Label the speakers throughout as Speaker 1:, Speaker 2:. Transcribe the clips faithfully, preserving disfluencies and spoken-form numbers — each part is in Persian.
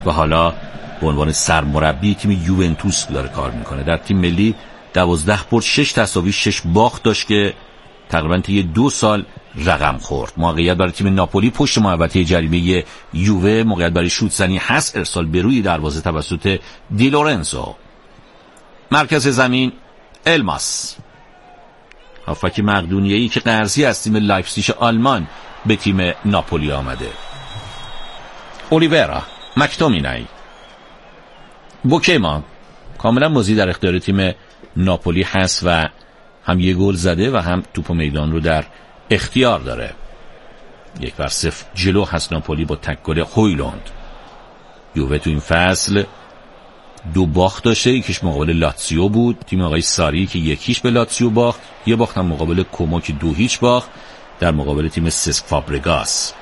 Speaker 1: و حالا به عنوان سرمربی تیم یوونتوس داره کار میکنه. در تیم ملی دوازده برد، شش تساوی، شش باخت داشت که تقریبا طی دو سال رقم خورد. موقعیت برای تیم ناپولی پشت محوطه جریمه یووه، موقعیت برای شوت زنی هست، ارسال به روی دروازه توسط دی لورنزو. مرکز زمین الماس، هافبک مقدونیه‌ای که قرضی از تیم لایپزیگ آلمان به تیم ناپولی آمده. اولیورا، مکتومینای، بوکیما کاملا بازی در اختیار تیم ناپولی هست و هم یه گل زده و هم توپ میدان رو در اختیار داره. یک بر صفر جلو هست ناپولی با تک گل هویلوند. یووه تو این فصل دو باخت داشته، یکیش مقابل لاتزیو بود، تیم آقای ساری که یکیش به لاتزیو باخت، یه باخت هم مقابل کومو که دو هیچ باخت در مقابل تیم سسک فابرگاس.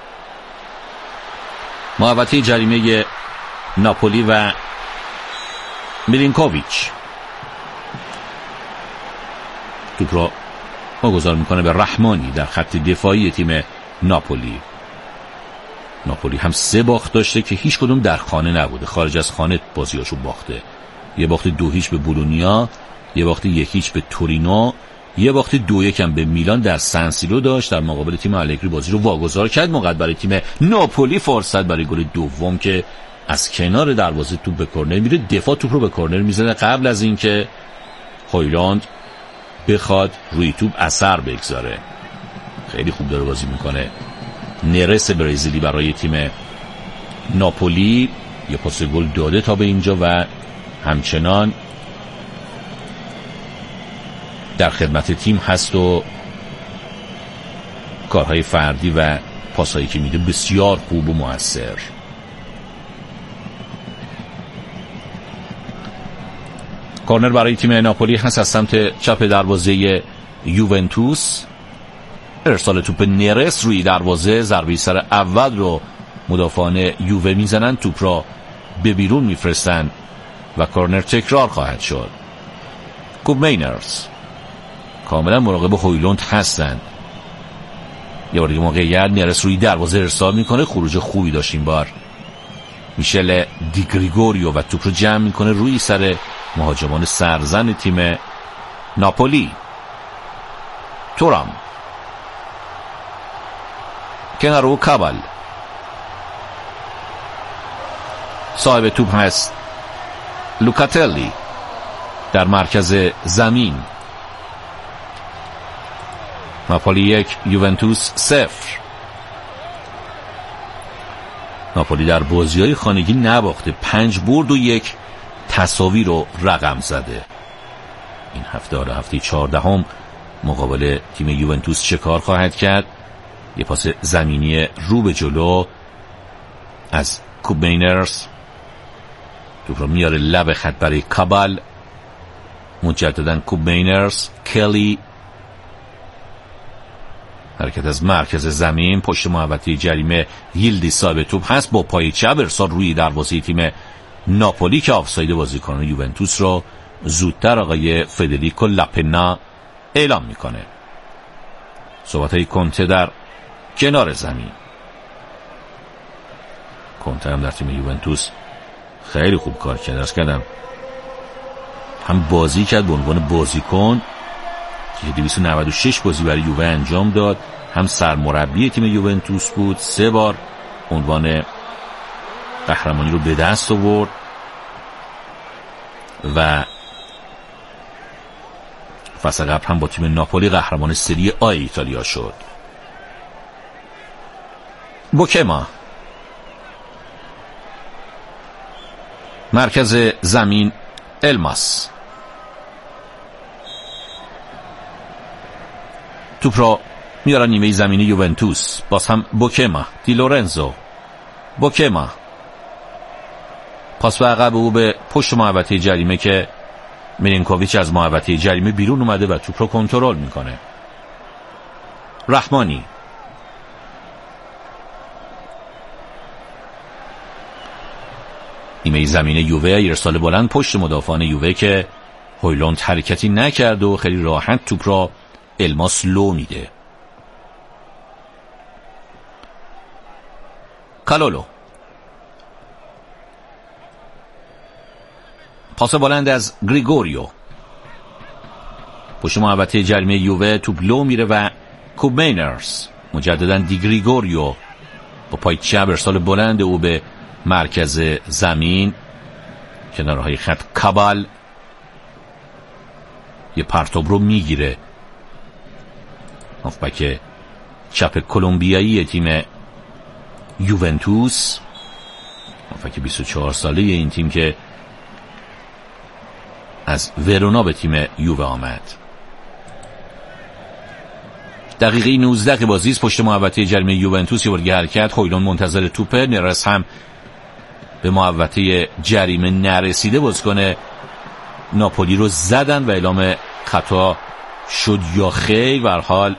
Speaker 1: محوطه جریمه ناپولی و میلینکوویچ توپ را واگذار میکنه به رحمانی در خط دفاعی تیم ناپولی. ناپولی هم سه باخت داشته که هیچ کدوم در خانه نبوده، خارج از خانه بازیاشو باخته. یه باخت دو هیچ به بولونیا، یه باخت یک هیچ به تورینو، یه باخت دو یک هم به میلان در سن سیرو داشت. در مقابل تیم آلگری بازی رو واگذار کرد. موقع برای تیم ناپولی فرصت برای گل دوم که از کنار دروازه توپ به کرنر میره، دفاع توپ رو به کرنر میزنه قبل از اینکه هویلوند بخواد روی توپ اثر بگذاره. خیلی خوب داره بازی میکنه نرس برزیلی برای تیم ناپولی. یه پاس گل داده تا به اینجا و همچنان در خدمت تیم هست و کارهای فردی و پاسایی که میده بسیار خوب و موثر. کورنر برای تیم ناپولی هست از سمت چپ دروازه یوونتوس. ارسال توپ نرس روی دروازه، ضربه سر اول رو مدافعان یووه میزنن، توپ را به بیرون میفرستن و کورنر تکرار خواهد شد. کوب مینرز کاملا مراقب هویلوند هستن. یه بار دیگه موقعیت، نرس روی دروازه ارسال میکنه، خروج خوبی داشت این بار میشل دی گریگوریو و توپ رو جمع میکنه روی سر مهاجمان سرزن تیم ناپولی. تورام، کنارو کابال، صاحب توپ هست لوکاتلی در مرکز زمین. ناپولی یک، یوونتوس صفر. ناپولی در بازی‌های خانگی نباخته، پنج برد و یک تساوی رو رقم زده. این هفته حالا هفته چهاردهم مقابل تیم یوونتوس چه کار خواهد کرد؟ یه پاس زمینی رو به جلو از کوب مینرز، توپ رو میاره لب خط برای کابال. مجددا کوب مینرز، کلی، حرکت از مرکز زمین پشت محوطه جریمه. ییلدی صاحب توپ هست، با پای چپ ارسال روی دروازه تیم ناپولی که آفساید بازیکنان یوونتوس رو زودتر آقای فدریکو لاپنا اعلام میکنه. صحبت‌های کنته در کنار زمین. کنته هم در تیم یوونتوس خیلی خوب کار کرد. درست کردم هم بازی کرد به عنوان بازیکن که دویست و نود و شش بازی برای یووه انجام داد، هم سرمربی تیم یوونتوس بود، سه بار عنوان قهرمانی رو به دست آورد و فصل قبل هم با تیم ناپولی قهرمان سری آ ایتالیا شد. بوکما، مرکز زمین الماس، توپ را میارن نیمه زمینی یوونتوس. باز هم بوکما، دی لورنزو، بوکما، پاس به عقب او به پشت محوطه جریمه که میلینکوویچ از محوطه جریمه بیرون اومده و توپ رو کنترل میکنه. رحمانی، نیمه زمینه یووه، ارسال بلند پشت مدافعان یووه که هویلوند حرکتی نکرد و خیلی راحت توپ را الماس لو میده. کالولو، پاس بلند از گریگوریو، پشت محوطه جریمه یووه توپ لو میره و کوب مینرز، مجددا دی گریگوریو با پای چپ ارسال بلند او به مرکز زمین، کنارهای خط کابال یه پرتاب رو میگیره. هافبک چپ کلمبیایی تیم یوونتوس، هافبک بیست و چهار ساله این تیم که از ورونا به تیم یووه آمد. دقیقه نوزده که بازی است، پشت محوطه جریمه یوونتوس یه بار حرکت، خویلون منتظر توپه، نرس هم به محوطه جریمه نرسیده، بازیکن ناپولی رو زدن و اعلام خطا شد یا خیر. به هر حال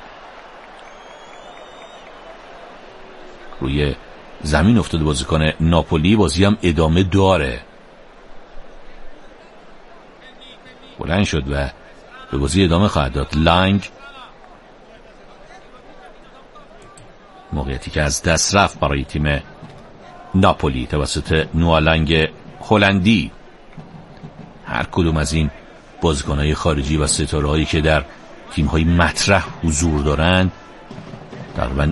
Speaker 1: روی زمین افتاده بازیکن ناپولی، بازی هم ادامه داره. بلند شد و به بازی ادامه خواهد داد. لانگ، موقعیتی که از دست رفت برای تیم ناپولی توسط نوالنگ هلندی. هر کدوم از این بازیکن‌های خارجی و ستاره‌هایی که در تیم‌های مطرح حضور دارند تقریباً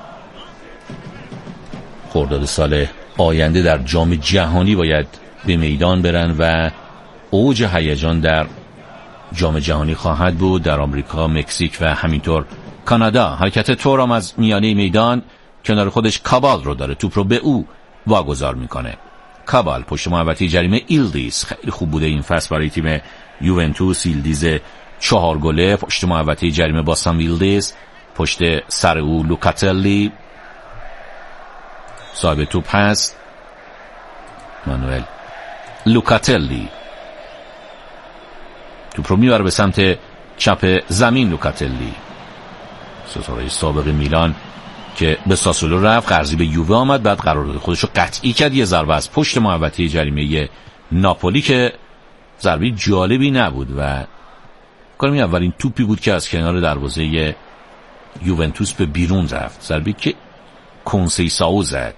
Speaker 1: خرداد سال آینده در جام جهانی باید به میدان برن و اوج هیجان در جام جهانی خواهد بود در آمریکا، مکزیک و همینطور کانادا. حرکت تورام از میانه میدان کنار خودش کابال رو داره، توپ رو به او واگذار میکنه. کابال پشت محوطه جریمه ایلدیز، خیلی خوب بوده این فصل برای تیم یوونتوس. ایلدیز چهار گله پشت محوطه جریمه باستان ایلدیز، پشت سر او لوکاتلی صاحب توپ هست، مانوئل لوکاتلی توپ رو میبره به سمت چپ زمین. لوکاتلی ستاره سابق میلان که به ساسولو رفت، قرضی به یووه آمد، بعد قرارداد خودش رو قطعی کرد. یه ضربه از پشت محوطه جریمه ناپولی که ضربه جالبی نبود و کنم اولین توپی بود که از کنار دروازه یوونتوس به بیرون رفت، ضربه که کنسیساو زد.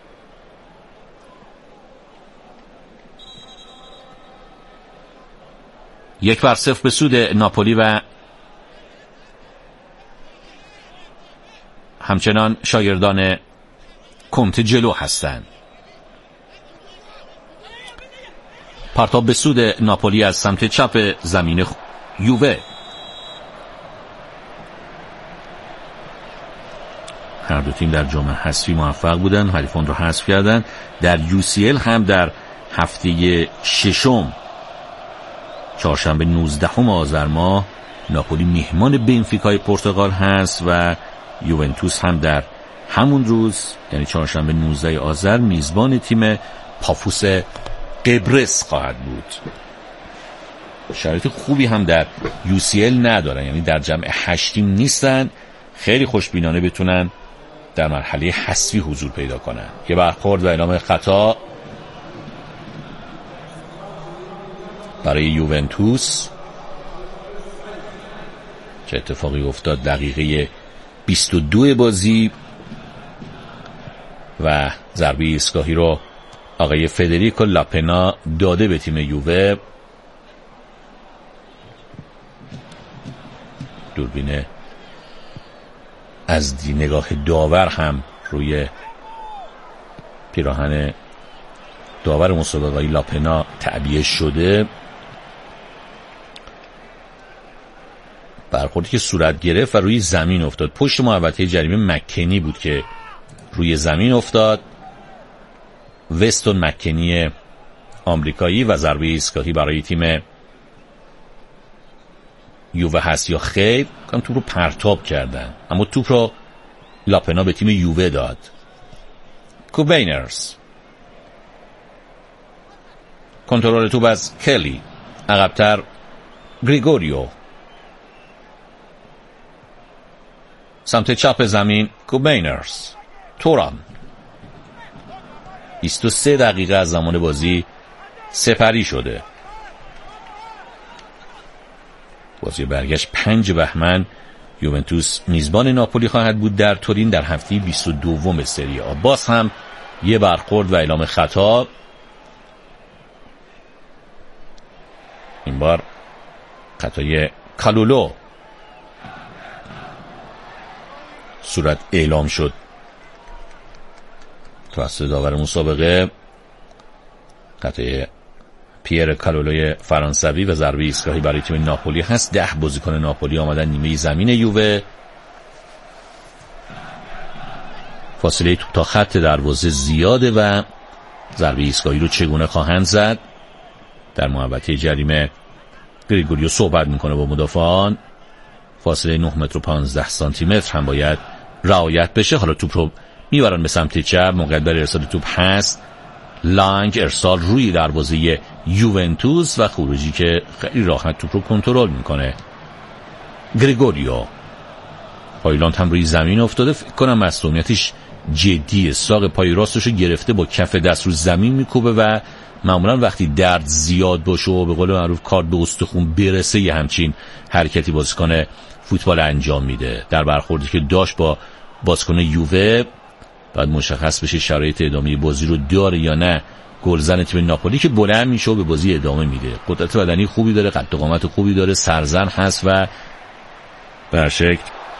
Speaker 1: یک بر صفر به سود ناپولی و همچنان شاگردان کنته جلو هستند. پرتاب به سود ناپولی از سمت چپ زمین یووه. هر دو تیم در جام حذفی موفق بودن، حریفان رو حذف کردن. در یو سی ال هم در هفته ششم چهارشنبه نوزدهم آذر ماه ناپولی میهمان بنفیکای پرتغال هست و یوونتوس هم در همون روز یعنی چهارشنبه نوزدهم آذر میزبان تیم پافوس قبرس خواهد بود. شرایط خوبی هم در یو سی ال ندارن، یعنی در جمع هشت تیم نیستن، خیلی خوشبینانه بتونن در مرحله حذفی حضور پیدا کنن. یه برخورد و اعلام خطا برای یوونتوس. چه اتفاقی افتاد دقیقه بیست و دو بازی و ضربه ایستگاهی رو آقای فدریکو لاپنا داده به تیم یووه. دوربین از دی نگاه داور هم روی پیراهن داور مسابقه لاپنا تعبیه شده. برخوردی که صورت گرفت و روی زمین افتاد، پشت محوطه جریمه مکنی بود که روی زمین افتاد، وستون مکنی آمریکایی، و ضربه ایستگاهی برای تیم یووه هست یا خیر. کم توپ رو پرتاب کردن اما توپ رو لاپنا به تیم یووه داد. کوبینرز کنترل توپ از کلی، عقب‌تر گریگوریو، سمت چپ زمین کوبینرز، تورام. بیست و سه دقیقه از زمان بازی سپری شده. بازی برگشت پنج بهمن یوونتوس میزبان ناپولی خواهد بود در تورین در هفته بیست و دو سری آ. باز هم یه برخورد و اعلام خطا. بار خطای کالولو صورت اعلام شد توسط داور مسابقه. خطای پیر کالولوی فرانسوی و ضربه ایستگاهی برای تیم ناپولی هست. ده بازیکن ناپولی آمدن نیمه زمین یووه. فاصله توپ تا خط دروازه زیاده و ضربه ایستگاهی رو چگونه خواهند زد؟ در محوطه جریمه گریگوریو صحبت میکنه با مدافعان. فاصله نه متر و پانزده سانتی متر هم باید رعایت بشه. حالا توپ رو میبرن به سمت چپ. موقعیت برای ارسال توپ هست. لانگ ارسال روی دروازه یوونتوس و خروجی که خیلی راحت توپ رو کنترل میکنه گریگوریو. هایلاند هم روی زمین افتاده. فکر کنم مصدومیتش جدیه. ساق پای راستش رو گرفته با کف دست رو زمین میکوبه و معمولا وقتی درد زیاد باشه و به قول معروف کار به استخون برسه یه همچین حرکتی بازیکن فوتبال انجام میده. در برخوردی که داشت با بازیکن یووه بعد مشخص بشه شرایط ادامه بازی رو داره یا نه. گلزن تیم ناپولی که بلند میشه و به بازی ادامه میده. قدرت بدنی خوبی داره، قد و قامت خوبی داره، سرزن هست و به هر شکل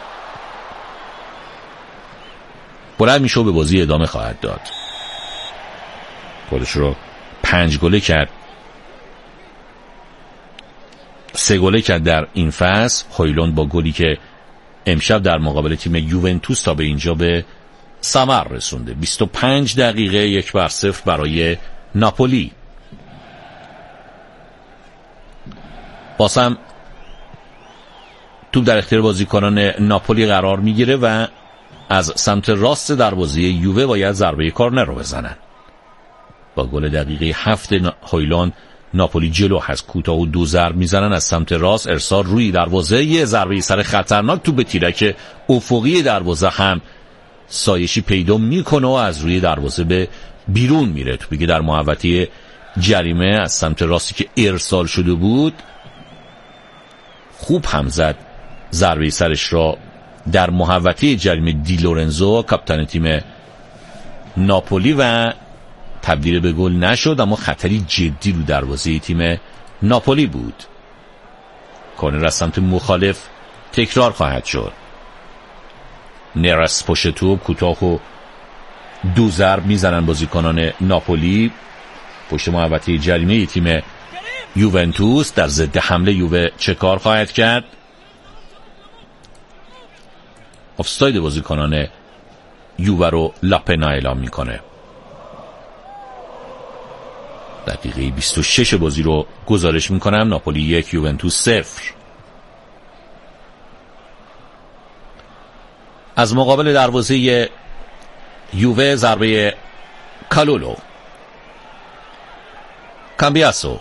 Speaker 1: بلند میشه و به بازی ادامه خواهد داد. خودش رو پنج گله کرد، سه گله کرد در این فصل. هایلاند با گلی که امشب در مقابل تیم یوونتوس تا به اینجا به ثمر رسونده. بیست و پنج دقیقه یک بر صفر برای ناپولی. بازم توپ در اختیار بازیکنان ناپولی قرار میگیره و از سمت راست دروازه یووه باید ضربه کارنر رو بزنن. با گل دقیقه هفت هایلاند ناپولی جلو هست. کوتاه و دو ضرب میزنن از سمت راست. ارسال روی دروازه، یه ضربه سر خطرناک تو به تیرک افقی دروازه هم سایشی پیدا میکنه و از روی دروازه به بیرون میره. توپی که در محوطه جریمه از سمت راستی که ارسال شده بود خوب هم زد ضربه سرش را در محوطه جریمه دی لورنزو کاپیتان تیم ناپولی و تبدیل به گل نشد، اما خطری جدی رو دروازه تیم ناپولی بود. کورنر از سمت مخالف تکرار خواهد شد. نرس پشت توپ کوتاه و دو ضرب میزنن بازیکنان ناپولی. پشت محوطه جریمه تیم یوونتوس در ضد حمله یووه چه کار خواهد کرد؟ آفساید بازیکنان یووه رو لاپنا اعلام میکنه. دقیقه بیست و شش بازی رو گزارش میکنم. ناپولی یک یوونتوس صفر. از مقابل دروازه یووه ضربه کالولو. کامبیاسو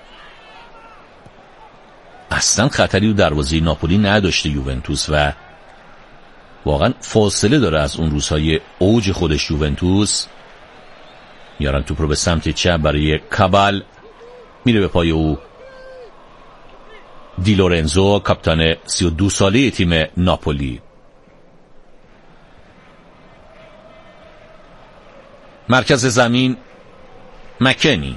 Speaker 1: اصلا خطری رو دروازه ناپولی نداشته یوونتوس و واقعا فاصله داره از اون روزهای اوج خودش. یوونتوس میارن توپ رو به سمت چپ برای کابال، میره به پای او دی لورنزو کاپیتان سی و دو ساله تیم ناپولی. مرکز زمین مکنی.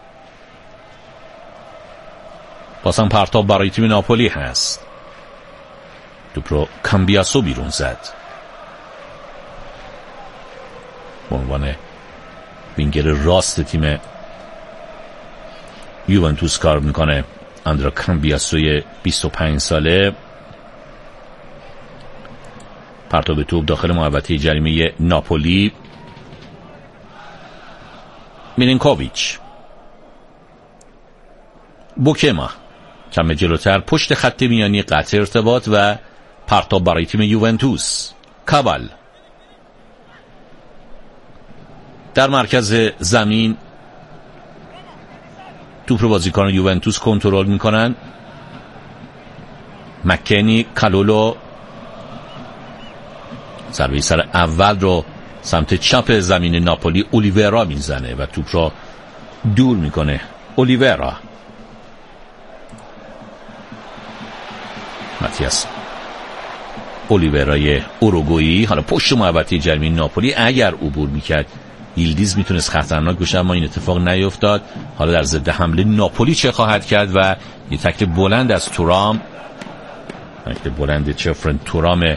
Speaker 1: بازم پرتاب برای تیم ناپولی هست. توپ رو کامبیاسو بیرون زد. به عنوان وینگر راست تیم یوونتوس کار میکنه اندرا کامبیاسوی بیست و پنج ساله. پرتاب توپ داخل محوطه جریمه ناپولی. میلینکوویچ، بوکما کم جلوتر پشت خط میانی قطع ارتباط و پرتاب برای تیم یوونتوس. کابال در مرکز زمین توپ رو بازیکن یوونتوس کنترل میکنن. مکنی، کالولو ضربه سر اول رو سمت چپ زمین ناپولی اولیورا میزنه و توپ را دور میکنه. اولیورا، ماتیاس اولیورای اوروگوئی، حالا پشت محوطه جریمه ناپولی اگر عبور میکرد یلدیز میتونست خطرناک بشه، اما این اتفاق نیفتاد. حالا در ضد حمله ناپولی چه خواهد کرد و یه تکل بلند از تورام، تکل بلند چفرن تورام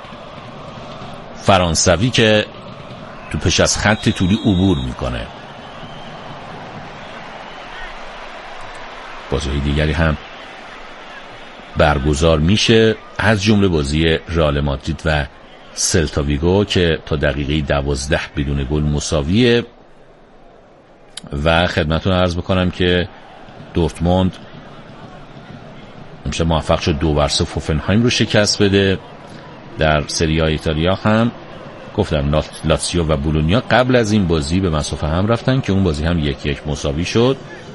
Speaker 1: فرانسوی که توپش از خط طولی عبور میکنه. بازی دیگری هم برگزار میشه، از جمله بازی رئال مادرید و سلتا ویگو که تا دقیقه دوازده بدون گل مساویه و خدمتتون عرض بکنم که دورتموند امشب موفق شد دو بر صفر هوفنهایم رو شکست بده. در سری آ ایتالیا هم گفتم لاتزیو و بولونیا قبل از این بازی به مسافه هم رفتن که اون بازی هم یک یک مساوی شد.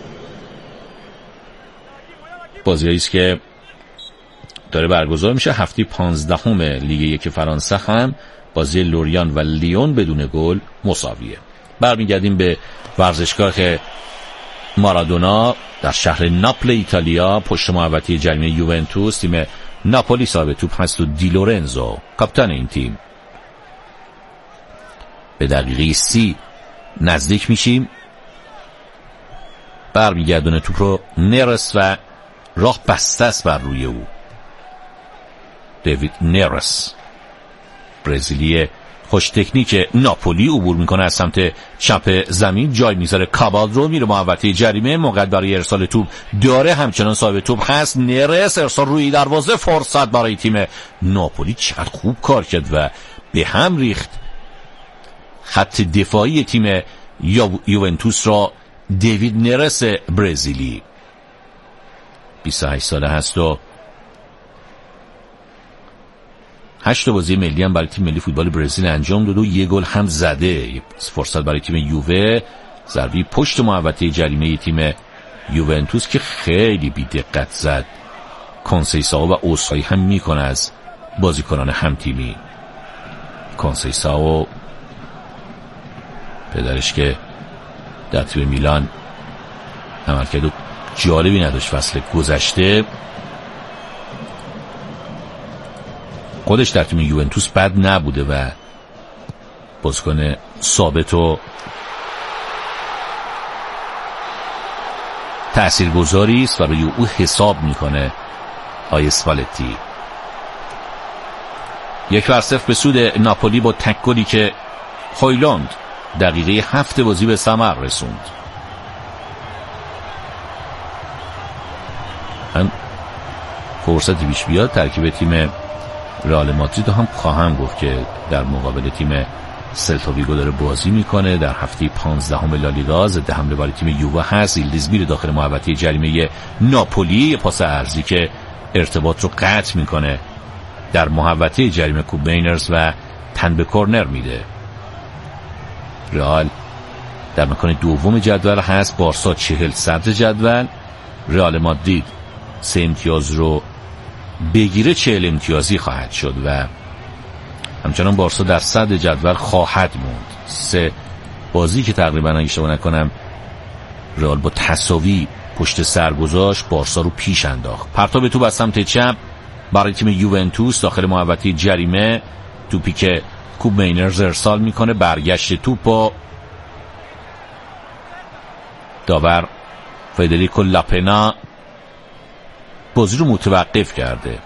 Speaker 1: بازیایی است که داره برگزار میشه. هفته پانزدهم لیگ یک فرانسه هم بازی لوریان و لیون بدون گل مساویه. برمیگردیم به ورزشگاه مارادونا در شهر ناپل ایتالیا. پشت محوطه جریمه یوونتوس تیم ناپولی صاحب توپ هست و دی لورنزو کاپیتان این تیم. به دقیقه سی نزدیک میشیم، برمیگردونه توپ رو نرس و راه بسته است بر روی او. دیوید نرس برزیلی خوش تکنیک ناپولی عبور میکنه از سمت چپ زمین، جای میذاره کابال رو، میره محوطه جریمه، موقع برای ارسال توپ داره، همچنان صاحب توپ هست. نرس ارسال روی دروازه، فرصت برای تیم ناپولی. چقدر خوب کار کرد و به هم ریخت خط دفاعی تیم یوونتوس را دیوید نرس برزیلی. بیست و هشت ساله هست و هشت بازی ملی هم برای تیم ملی فوتبال برزیل انجام داد و یه گل هم زده. فرصت برای تیم یووه، ضربه پشت محوطه جریمه تیم یوونتوس که خیلی بی دقت زد. کانسیساو و اوسای هم میکنه از بازیکنان هم تیمی. کانسیساو پدرش که در تیم میلان عملکرد جالبی نداشت فصل گذشته، خودش در تیم یوونتوس بد نبوده و بازیکن ثابت و تاثیرگذاری است و روی او حساب میکنه آقای اسپالتی. یک بر صفر به سود ناپولی با تک گلی که هویلند دقیقه هفت بازی به ثمر رسوند. من فرصتی بیش بیاد ترکیب تیم رئال مادرید هم خواهم گفت که در مقابل تیم سلتا ویگو داره بازی میکنه. در هفته پانزدهم لالیگا ضد حمله برای تیم یووه هست. یلدیز میره داخل محوطه جریمه ناپولی، پاس ارضی که ارتباط رو قطع میکنه در محوطه جریمه کوب مینرز و تن به کورنر میده. رئال در مکان دوم جدول هست، بارسا چهل صدر جدول. رئال مادرید سه امتیاز رو بگیره چهل امتیازی خواهد شد و همچنان بارسا در صدر جدول خواهد موند. سه بازی که تقریبا اگه اشتباه نکنم رئال با تساوی پشت سر گذاشت، بارسا رو پیش انداخت. پرتاب توپ از سمت چپ برای تیم یوونتوس داخل محوطه جریمه، توپی که کوب مینرز ارسال میکنه، برگشت توپ با داور فدریکو لاپنا بازی رو متوقف کرده.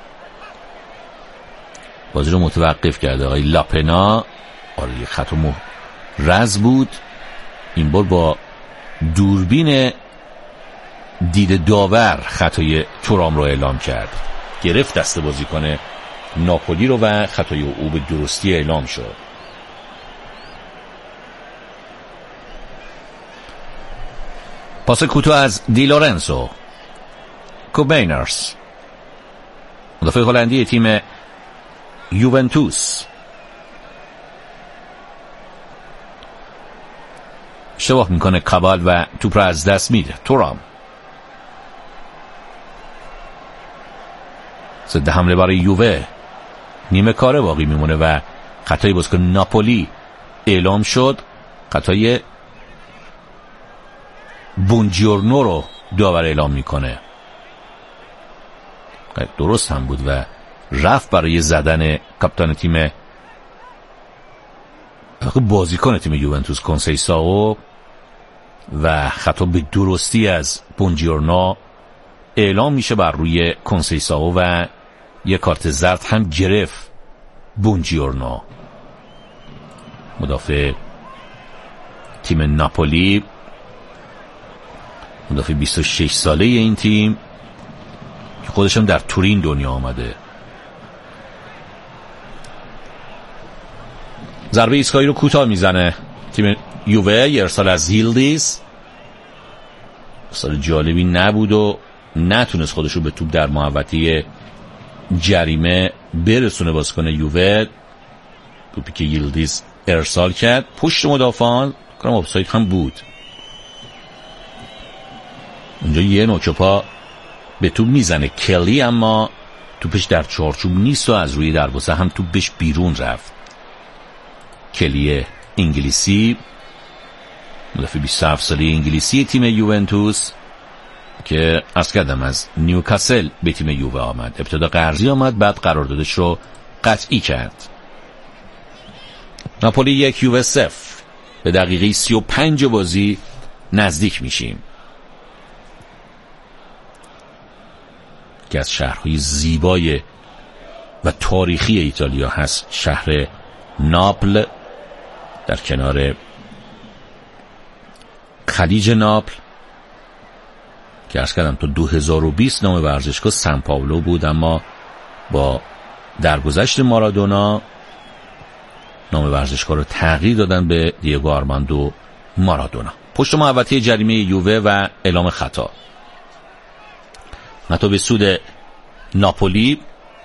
Speaker 1: بازی رو متوقف کرده آقای لاپنا. آره یک خط رز بود. این بار با دوربین دید داور خطای تورام رو اعلام کرد. گرفت دست بازیکن ناپولی رو و خطای او به درستی اعلام شد. پاس کوتاه از دی لورنزو، کوب مینرز مدافع هلندی تیم یوونتوس اشتباه میکنه کابال و توپ را از دست میده. تورام ضد حمله برای یووه، نیمه کاره باقی میمونه و خطای بازیکن ناپولی اعلام شد. خطای بونجورنو رو داور اعلام میکنه. درست هم بود و رفت برای زدن کاپیتان تیم واقع بازیکن تیم یوونتوس کنسیسائو و خطا به درستی از بونجیورنو اعلام میشه بر روی کنسیسائو و یک کارت زرد هم گرفت بونجیورنو، مدافع تیم ناپولی، مدافع بیست و شش ساله این تیم که خودش هم در تورین دنیا آمده. ضربه ایستگاهی رو کوتاه میزنه تیم یووه. یه ارسال از هیلدیز، ارسال جالبی نبود و نتونست خودش رو به توپ در محوطه جریمه برسونه بازیکن یووه. توپی که ییلدیز ارسال کرد پشت مدافعان، کنم آفساید هم بود. اونجا یه نوک پا به توپ میزنه کلی، اما توپش در چارچوب نیست و از روی دروازه هم توپش بیرون رفت. کلی انگلیسی، مدافع بیست و هفت ساله انگلیسی تیم یوونتوس که عرض کردم از نیوکاسل به تیم یووه آمد. ابتدا قرضی آمد، بعد قراردادش رو قطعی کرد. ناپولی یک یووه صفر. به دقیقه سی و پنج بازی نزدیک میشیم. که از شهرهای زیبای و تاریخی ایتالیا هست شهر ناپل، در کنار خلیج ناپل که عرض کردم تا دو هزار و بیست نام ورزشگاه سن پائولو بود، اما با درگذشت مارادونا نام ورزشگاه رو تغییر دادن به دیگو آرماندو مارادونا. پشت محوطه جریمه یووه و اعلام خطا. خطا به سود ناپولی.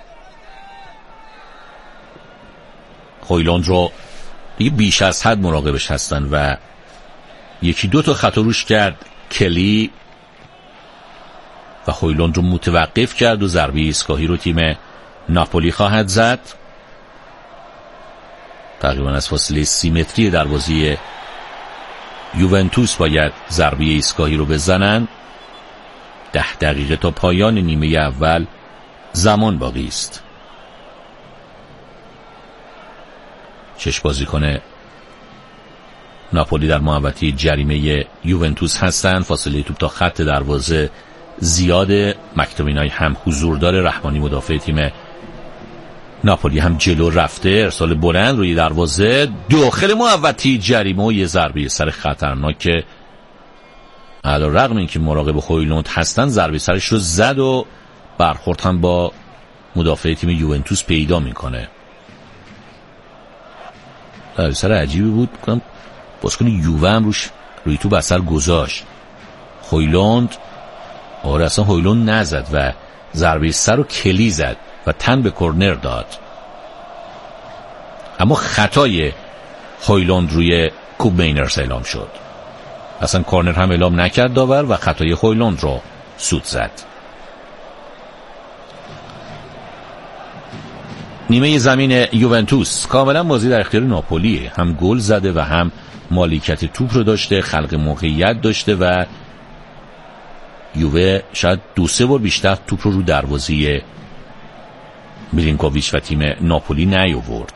Speaker 1: هویلوند رو دیگه بیش از حد مراقبش هستن و یکی دو تا خطا روش کرد کلی و هویلوند رو متوقف کرد و ضربه ایستگاهی رو تیم ناپولی خواهد زد. تقریبا از فاصله سی متری دروازه یوونتوس باید ضربه ایستگاهی رو بزنن. ده دقیقه تا پایان نیمه اول زمان باقی است. شش بازیکن ناپولی در محوطه جریمه یوونتوس هستند. فاصله توپ تا خط دروازه زیاده. مکتومینای هم حضور داره. رحمانی مدافع تیم ناپولی هم جلو رفته. ارسال بلند روی دروازه داخل محوطه جریمه و یه ضربه سر خطرناک که علی رغم اینکه مراقب هویلوند هستن ضربه سرش رو زد و برخورد هم با مدافع تیم یوونتوس پیدا میکنه. ضربه سر عجیبی بود. کنم بازیکن یووه هم روش روی تو بسر گذاشت. هویلوند آره اصلا هویلوند نزد و ضربه سر رو کلی زد و تن به کرنر داد. اما خطای هویلوند روی کوب مینرز اعلام شد. اصلا کورنر هم اعلام نکرد داور و خطای هویلوند رو سود زد. نیمه زمین یوونتوس کاملا بازی در اختیار ناپولیه. هم گل زده و هم مالکیت توپ رو داشته، خلق موقعیت داشته و یووه شاید دو سه بار بیشتر توپ رو رو دروازه میلینکوویچ و تیم ناپولی نیاورد.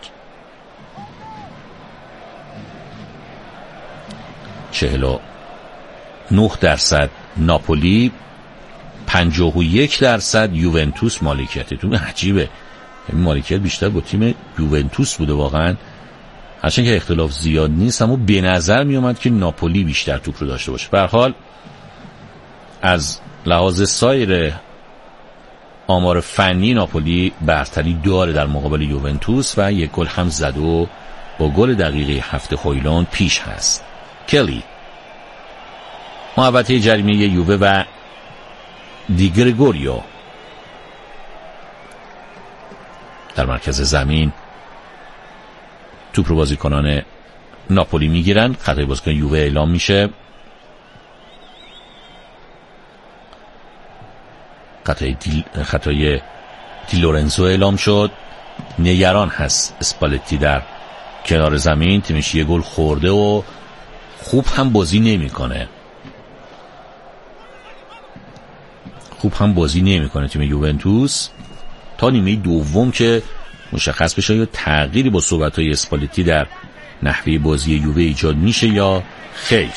Speaker 1: چهل و نه درصد ناپولی، پنجاه و یک درصد یوونتوس مالکیت توپ. عجیبه، این مالکیت بیشتر با تیم یوونتوس بوده واقعا، هرچند که اختلاف زیاد نیست، اما به نظر می اومد که ناپولی بیشتر توپ رو داشته باشه. به هر حال از لحاظ سایر آمار فنی ناپولی برتری داره در مقابل یوونتوس و یک گل هم زد و با گل دقیقه هفت هویلوند پیش هست. کلی محوطه جریمه یووه و دی گریگوریو در مرکز زمین توپ رو بازیکنان ناپولی میگیرن. خطای بازیکن یووه اعلام میشه. خطای دی خطای دی لورنزو اعلام شد. نگران هست اسپالتی در کنار زمین، تیمش یه گل خورده و خوب هم بازی نمیکنه. خوب هم بازی نمیکنه تیم یوونتوس تا نیمه دوم که مشخص بشه یا تغییری با صحبت‌های اسپالتی در نحوه بازی یووه ایجاد میشه یا خیر.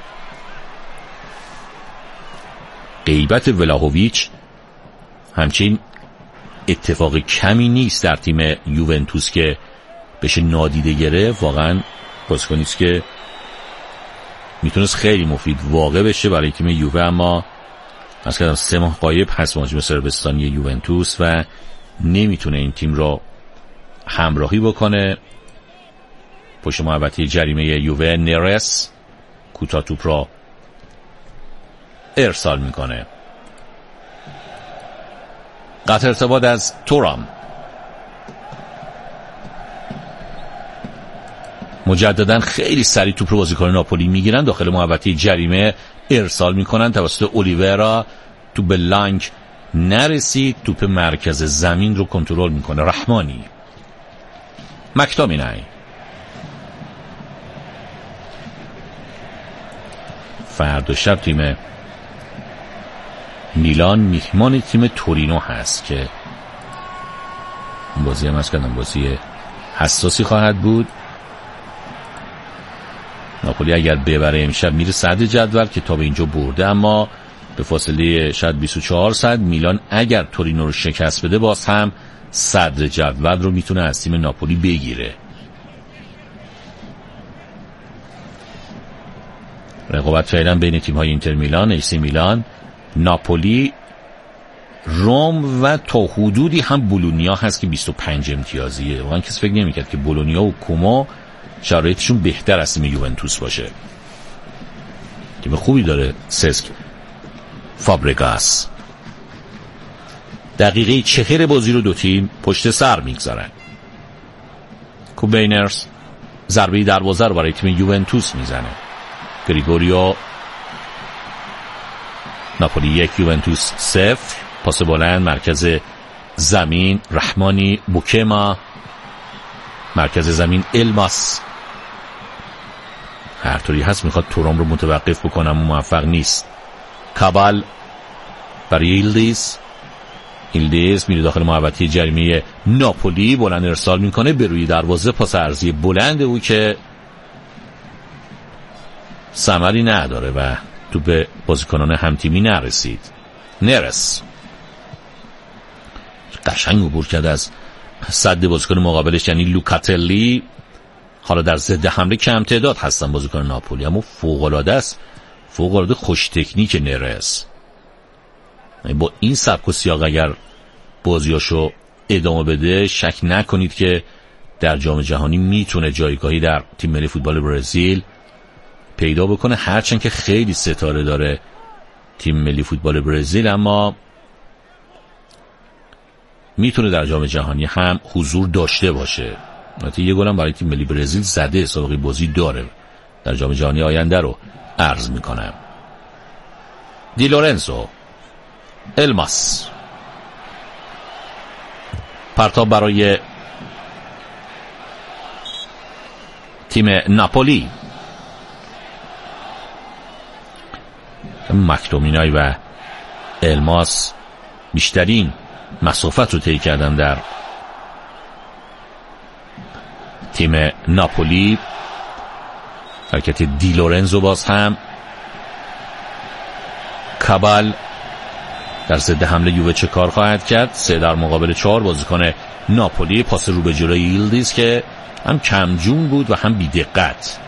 Speaker 1: غیبت ولاهویچ همچین اتفاق کمی نیست در تیم یوونتوس که بشه نادیده گرفت. واقعا بازیکنی است که میتونست خیلی مفید واقع بشه برای تیم یووه، اما از کردم سه ماه غایب هست مهاجم صربستانی یوونتوس و نمیتونه این تیم را همراهی بکنه. پشت محوطه جریمه یووه نرس کوتاه توپ را ارسال میکنه. قطع ارتباط از تورام، مجددا خیلی سریع توپ رو بازیکن ناپولی میگیرن، داخل محوطه جریمه ارسال میکنن توسط اولیویرا. توپ به لانگ نرسید، توپ مرکز زمین رو کنترل میکنه رحمانی. مکتامینای فردا شب تیم میلان میهمان تیم تورینو هست که بازی هم از کردم بازی حساسی خواهد بود. ناپولی اگر ببره امشب میره صدر جدول که تا به اینجا برده، اما به فاصله شاید بیست و چهار صد. میلان اگر تورینو رو شکست بده باز هم صدر جدول رو میتونه از تیم ناپولی بگیره. رقابت فعلا بین تیم های اینتر میلان، ایسی میلان، ناپولی، روم و تا حدودی هم بولونیا هست که بیست و پنج امتیازیه. واقعا کسی فکر نمی‌کرد که بولونیا و کومو شرایطشون بهتر از تیم یوونتوس باشه. تیم خوبی داره سسک فابرگاس. دقیقه چهر بازی رو دو تیم پشت سر میگذارن. کوبینرز ضربه دروازه رو برای تیم یوونتوس میزنه. گریگوریو. ناپولی یک یوونتوس صفر. پاس بلند مرکز زمین رحمانی. بوکما مرکز زمین الماس. هر طوری هست میخواد تورام رو متوقف بکنم و موفق نیست. کابال برای ایلدیز. ایلدیز میره داخل محوطه جریمه ناپولی، بلند ارسال میکنه به روی دروازه. پاس عرضی بلند او که ثمری نداره و تو به بازیکنان همتیمی نرسید. نرس قشنگ عبور کرد از صد بازیکن مقابلش یعنی لوکاتلی. حالا در ضد حمله کم تعداد هستن بازیکن ناپولی، اما فوق العاده است، فوق العاده خوش تکنیک نرس. با این سبک و سیاق اگر بازیاشو ادامه بده شک نکنید که در جام جهانی میتونه جایگاهی در تیم ملی فوتبال برزیل پیدا بکنه. هرچند که خیلی ستاره داره تیم ملی فوتبال برزیل، اما میتونه در جام جهانی هم حضور داشته باشه. البته یه گل هم برای تیم ملی برزیل زده، سابقه بازی داره. در جام جهانی آینده رو عرض میکنم. دی لورنزو. الماس پرتاب برای تیم ناپولی. مکتومینای و الماس بیشترین مسافت رو طی کردن در تیم ناپولی. حرکت دی لورنزو باز هم. کابال در ضد حمله یووه چه کار خواهد کرد؟ سه در مقابل چهار بازیکن ناپولی. پاس رو به جلوی ایلدیز که هم کمجون بود و هم بی دقت.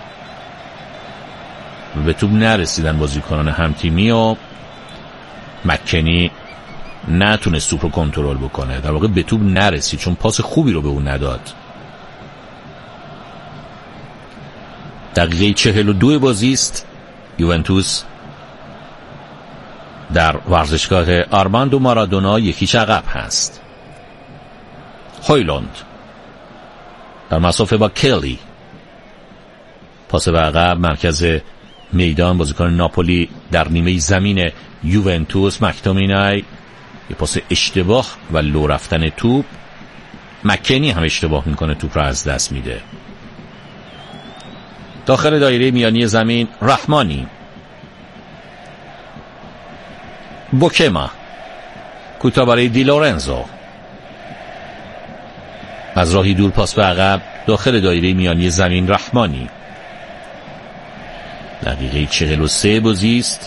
Speaker 1: به توپ نرسیدن بازیکنان هم تیمی و مکنی نتونست توپ رو کنترل بکنه. در واقع به توپ نرسید چون پاس خوبی رو به اون نداد. دقیقه چهل و دو بازی است. یوونتوس در ورزشگاه آرماندو مارادونا یکیچ عقب هست. هویلند در مسافه با کلی. پاس به عقب مرکز میدان بازیکن ناپولی در نیمه زمین یوونتوس. مکتومینای یه پاس اشتباه و لو رفتن توپ. مکنی هم اشتباه میکنه، توپ رو از دست میده. داخل دایره میانی زمین رحمانی. بوکما کوتاه برای دی لورنزو. از راهی دور پاس به عقب داخل دایره میانی زمین رحمانی. دقیقه چهل و سه بازی است.